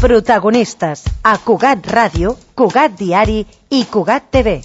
Protagonistes a Cugat Ràdio, Cugat Diari i Cugat TV.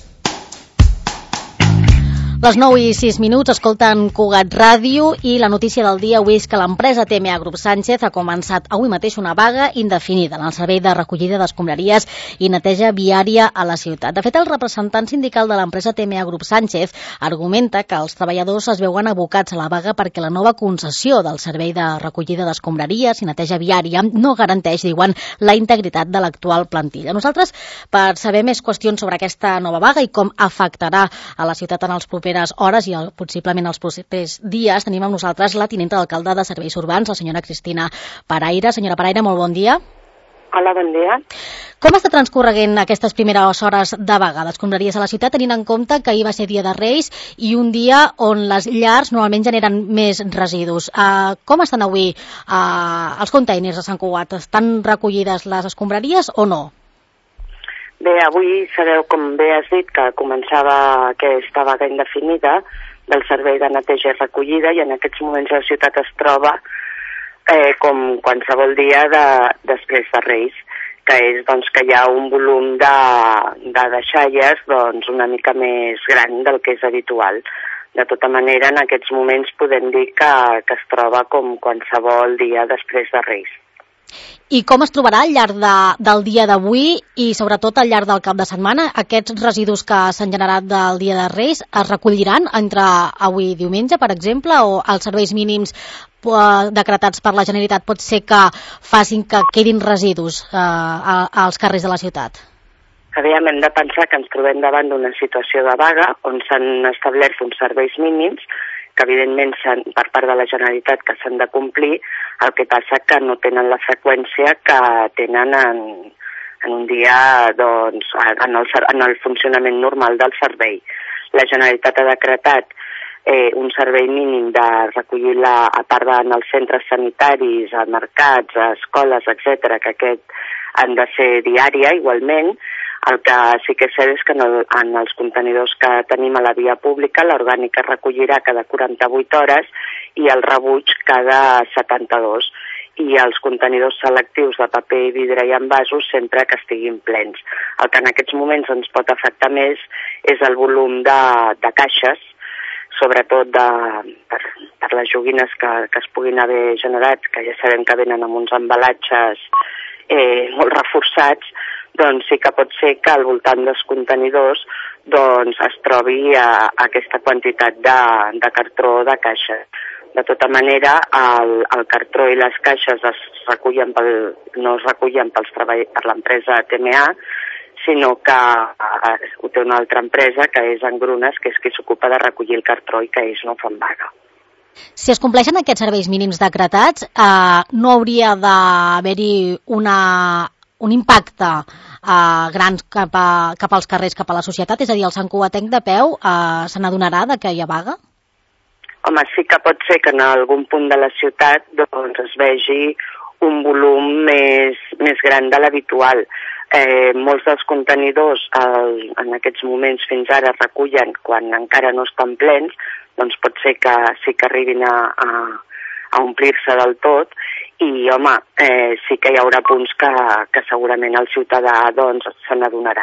Les 9:06, escolten Cugat Ràdio i la notícia del dia avui és que l'empresa TMA Grup Sánchez ha començat avui mateix una vaga indefinida en el servei de recollida d'escombraries i neteja viària a la ciutat. De fet, el representant sindical de l'empresa TMA Grup Sánchez argumenta que els treballadors es veuen abocats a la vaga perquè la nova concessió del servei de recollida d'escombraries i neteja viària no garanteix, diuen, la integritat de l'actual plantilla. Nosaltres, per saber més qüestions sobre aquesta nova vaga i com afectarà a la ciutat en els propers hores i possiblement els propers dies, tenim amb nosaltres la tinenta d'alcalde de Serveis Urbans, la senyora Cristina Paraire. Senyora Paraire, molt bon dia. Hola, bon dia. Com està transcorreguent aquestes primeres hores de vaga d'escombraries a la ciutat, tenint en compte que ahir va ser dia de Reis i un dia on les llars normalment generen més residus? Com estan avui els containers de Sant Cugat? Estan recollides les escombraries o no? Bé, avui sabeu, com bé has dit, que començava aquesta vaga indefinida del servei de neteja i recollida i en aquests moments la ciutat es troba com qualsevol dia després de Reis, que és doncs, que hi ha un volum de deixalles una mica més gran del que és habitual. De tota manera, en aquests moments podem dir que es troba com qualsevol dia després de Reis. I com es trobarà al llarg del dia d'avui i sobretot al llarg del cap de setmana? Aquests residus que s'han generat del dia de Reis es recolliran entre avui i diumenge, per exemple, o els serveis mínims decretats per la Generalitat pot ser que facin que quedin residus als carrers de la ciutat? Aviam, hem de pensar que ens trobem davant d'una situació de vaga on s'han establert uns serveis mínims que evidentment per part de la Generalitat que s'han de complir, el que passa que no tenen la freqüència que tenen en un dia en el funcionament normal del servei. La Generalitat ha decretat un servei mínim de recollir a part dels centres sanitaris, a mercats, a escoles, etc., que aquest han de ser diària igualment. El que sí que és cert és que en els contenidors que tenim a la via pública l'orgànic es recollirà cada 48 hores i el rebuig cada 72 i els contenidors selectius de paper, vidre i envasos sempre que estiguin plens. El que en aquests moments ens pot afectar més és el volum de caixes, sobretot per les joguines que es puguin haver generat, que ja sabem que venen amb uns embalatges molt reforçats, doncs sí que pot ser que al voltant dels contenidors es trobi aquesta quantitat de cartró de caixes. De tota manera, el cartró i les caixes no es recullen per l'empresa TMA, sinó que ho té una altra empresa, que és Engrunes, que és qui s'ocupa de recollir el cartró i que ells no fan vaga. Si es compleixen aquests serveis mínims decretats, no hauria d'haver-hi un impacte gran cap als carrers, cap a la societat? És a dir, el santcugatenc de peu se n'adonarà que hi ha vaga? Home, sí que pot ser que en algun punt de la ciutat es vegi un volum més gran de l'habitual. Molts dels contenidors en aquests moments fins ara es recullen quan encara no estan plens, doncs pot ser que sí que arribin a omplir-se del tot i, home, sí que hi haurà punts que segurament el ciutadà se n'adonarà.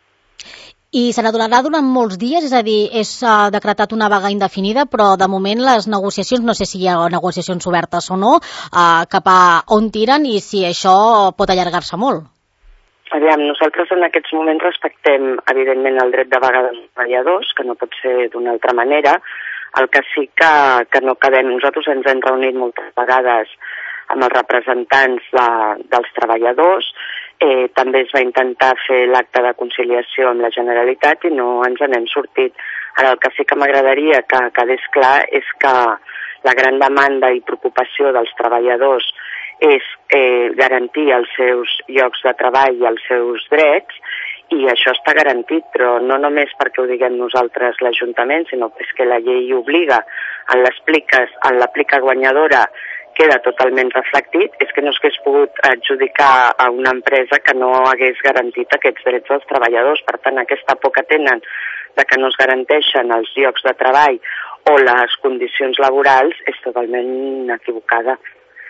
I se n'adonarà durant molts dies? És a dir, és decretat una vaga indefinida, però de moment les negociacions, no sé si hi ha negociacions obertes o no, cap a on tiren i si això pot allargar-se molt. Aviam, nosaltres en aquests moments respectem, evidentment, el dret de vaga dels treballadors, que no pot ser d'una altra manera. El que sí que no quedem, nosaltres ens hem reunit moltes vegades amb els representants dels treballadors, també es va intentar fer l'acte de conciliació amb la Generalitat i no ens n'hem sortit. Ara, el que sí que m'agradaria que quedés clar és que la gran demanda i preocupació dels treballadors és garantir els seus llocs de treball i els seus drets, i això està garantit, però no només perquè ho diguem nosaltres l'Ajuntament, sinó que la llei obliga, en l'aplica guanyadora queda totalment reflectit, és que no s'hagués pogut adjudicar a una empresa que no hagués garantit aquests drets dels treballadors. Per tant, aquesta por que tenen de que no es garanteixen els llocs de treball o les condicions laborals és totalment equivocada.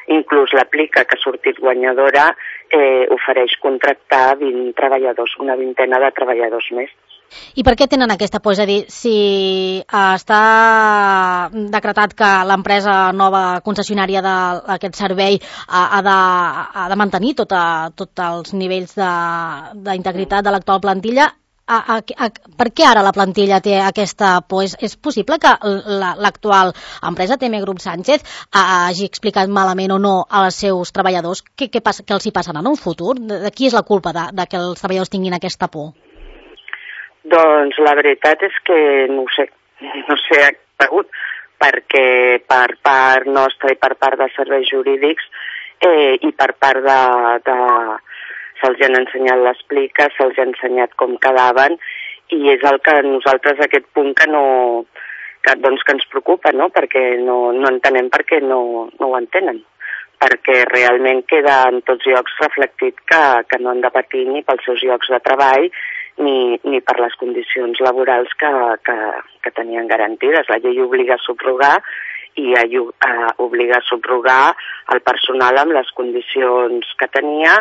Inclús la Plica, que ha sortit guanyadora, ofereix contractar 20 treballadors, una vintena de treballadors més. I per què tenen aquesta por? És a dir, si està decretat que l'empresa nova concessionària d'aquest servei ha de mantenir tots els nivells d'integritat de l'actual plantilla, per què ara la plantilla té aquesta por? És possible que l'actual empresa, TM Grup Sánchez, hagi explicat malament o no als seus treballadors què els hi passarà en un futur? De qui és la culpa de que els treballadors tinguin aquesta por? Doncs la veritat és que no sé què ha hagut, perquè per part nostra i per part de serveis jurídics i per part se'ls han ensenyat les pliques, se'ls ha ensenyat com quedaven, i és el que nosaltres aquest punt que ens preocupa, no? Perquè no entenem per què no ho entenen, perquè realment queda en tots llocs reflectit que no han de patir ni pels seus llocs de treball ni per les condicions laborals que tenien garantides. La llei obliga a subrogar i obliga a subrogar el personal amb les condicions que tenia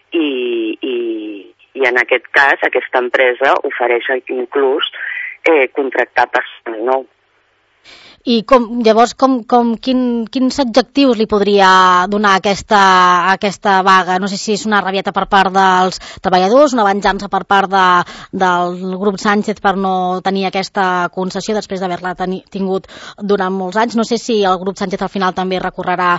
i en aquest cas aquesta empresa ofereix inclús contractar personal nou. I llavors quins adjectius li podria donar aquesta vaga? No sé si és una rabieta per part dels treballadors, una venjança per part del grup Sánchez per no tenir aquesta concessió després d'haver-la tingut durant molts anys. No sé si el grup Sánchez al final també recorrerà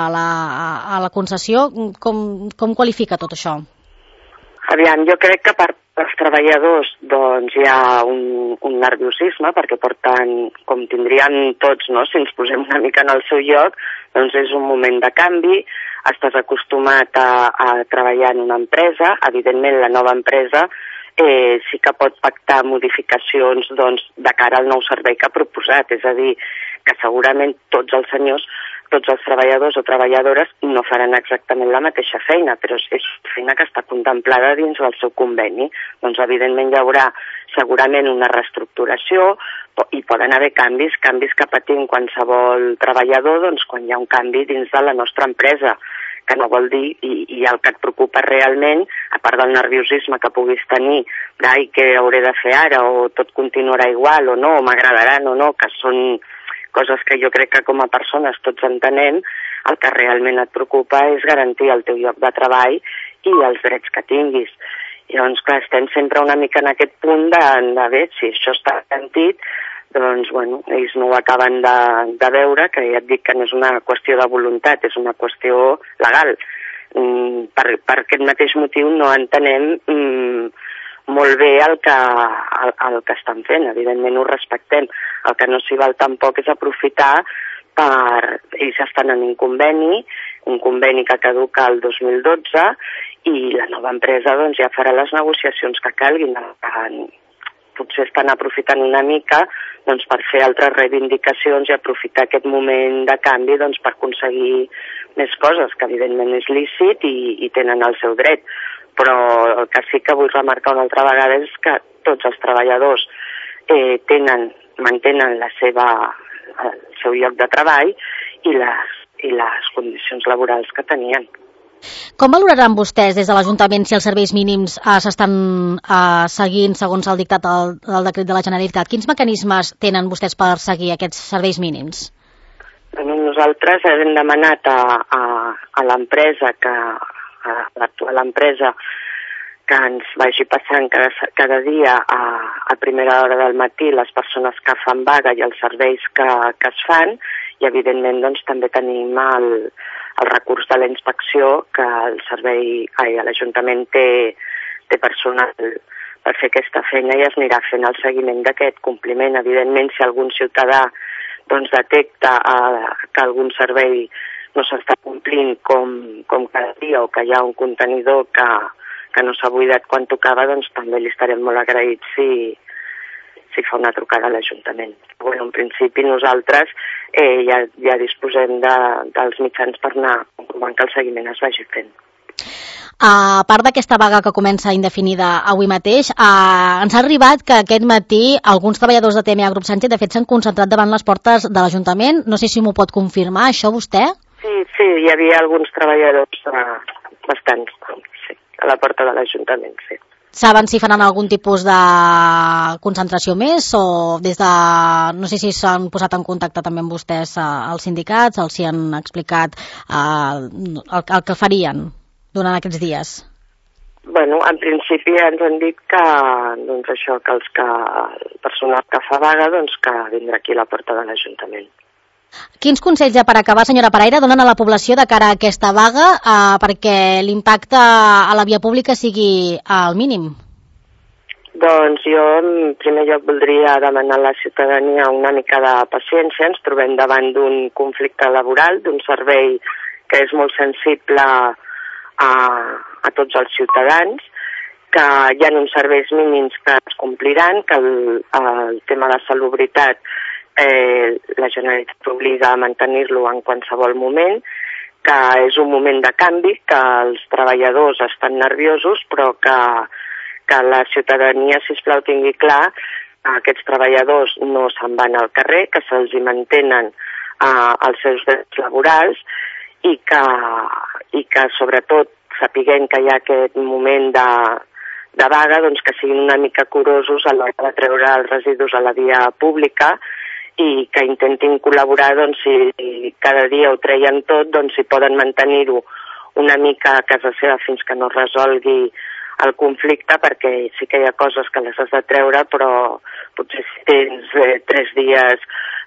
a la concessió. Com qualifica tot això? Aviam, jo crec que per als treballadors doncs hi ha un nerviosisme, perquè porten, com tindrien tots, no? Si ens posem una mica en el seu lloc, doncs és un moment de canvi, estàs acostumat a treballar en una empresa, evidentment la nova empresa sí que pot pactar modificacions doncs, de cara al nou servei que ha proposat, és a dir, que segurament tots els treballadors o treballadores no faran exactament la mateixa feina, però és feina que està contemplada dins del seu conveni. Doncs evidentment hi haurà segurament una reestructuració i poden haver canvis que patim qualsevol treballador doncs, quan hi ha un canvi dins de la nostra empresa, que no vol dir, i el que et preocupa realment, a part del nerviosisme que puguis tenir, què hauré de fer ara, o tot continuarà igual, o no, o m'agradaran o no, que són coses que jo crec que com a persones tots entenem, el que realment et preocupa és garantir el teu lloc de treball i els drets que tinguis. I llavors, clar, estem sempre una mica en aquest punt de bé, si això està garantit, doncs, bueno, ells no ho acaben de veure, que ja et dic que no és una qüestió de voluntat, és una qüestió legal. Per aquest mateix motiu no entenem molt bé el que estan fent. Evidentment ho respectem. El que no s'hi val tampoc és aprofitar ells estan en un conveni que caduca el 2012 i la nova empresa doncs, ja farà les negociacions que calguin. Potser estan aprofitant una mica doncs, per fer altres reivindicacions i aprofitar aquest moment de canvi doncs, per aconseguir més coses, que evidentment és lícit i tenen el seu dret. Però el que sí que vull remarcar una altra vegada és que tots els treballadors mantenen el seu lloc de treball i les condicions laborals que tenien. Com valoraran vostès des de l'Ajuntament si els serveis mínims s'estan seguint segons el dictat del decret de la Generalitat? Quins mecanismes tenen vostès per seguir aquests serveis mínims? Nosaltres hem demanat a l'empresa a l'actual empresa que ens vagi passant cada dia a primera hora del matí les persones que fan vaga i els serveis que es fan, i evidentment doncs, també tenim el recurs de la inspecció, que l'Ajuntament té personal per fer aquesta feina i es anirà fent el seguiment d'aquest compliment. Evidentment, si algun ciutadà doncs, detecta que algun servei no s'està complint com cada dia, o que hi ha un contenidor que no s'ha buidat quan tocava, doncs també li estarem molt agraïts si fa una trucada a l'Ajuntament. Bueno, en principi nosaltres ja disposem dels mitjans per anar comprovant que el seguiment es vagi fent. A part d'aquesta vaga que comença indefinida avui mateix, ens ha arribat que aquest matí alguns treballadors de TMA Grup Sánchez de fet s'han concentrat davant les portes de l'Ajuntament. No sé si m'ho pot confirmar, això vostè? Sí, hi havia alguns treballadors, bastants, sí, a la porta de l'Ajuntament, sí. Saben si faran algun tipus de concentració més o des de... No sé si s'han posat en contacte també amb vostès els sindicats, els hi han explicat el que farien durant aquests dies? Bueno, en principi ens han dit que, doncs això, que el personal que fa vaga, doncs que vindrà aquí a la porta de l'Ajuntament. Quins consells, per acabar, senyora Paraire, donen a la població de cara a aquesta vaga perquè l'impacte a la via pública sigui al mínim? Doncs jo, en primer lloc, voldria demanar a la ciutadania una mica de paciència. Ens trobem davant d'un conflicte laboral, d'un servei que és molt sensible a tots els ciutadans, que hi ha uns serveis mínims que es compliran, que el tema de salubritat la Generalitat obliga a mantenir-lo en qualsevol moment, que és un moment de canvi, que els treballadors estan nerviosos, però que la ciutadania, sisplau, tingui clar que aquests treballadors no se'n van al carrer, que se'ls hi mantenen els seus drets laborals i que sobretot, sapiguem que hi ha aquest moment de vaga, doncs que siguin una mica curosos a l'hora de treure els residus a la via pública i que intentin col·laborar, doncs, si cada dia ho treien tot, doncs, si poden mantenir-ho una mica a casa seva fins que no resolgui el conflicte, perquè sí que hi ha coses que les has de treure, però potser si tens 3 dies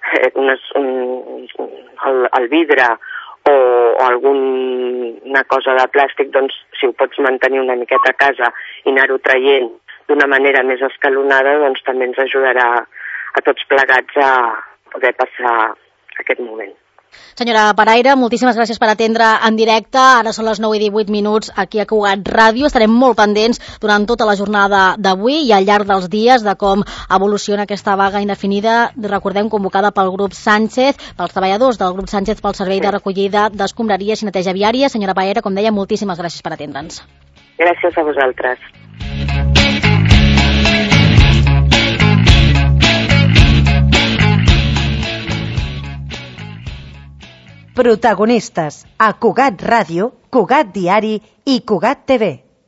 el vidre o alguna cosa de plàstic, doncs, si ho pots mantenir una miqueta a casa i anar-ho traient d'una manera més escalonada, doncs també ens ajudarà a tots plegats a poder passar aquest moment. Senyora Paraire, moltíssimes gràcies per atendre en directe. Ara són les 9:18 aquí a Cugat Ràdio. Estarem molt pendents durant tota la jornada d'avui i al llarg dels dies de com evoluciona aquesta vaga indefinida, recordem, convocada pel grup Sánchez, pels treballadors del grup Sánchez pel servei de recollida d'escombraries i neteja viària. Senyora Paraire, com deia, moltíssimes gràcies per atendre'ns. Gràcies a vosaltres. Protagonistes a Cugat Ràdio, Cugat Diari i Cugat TV.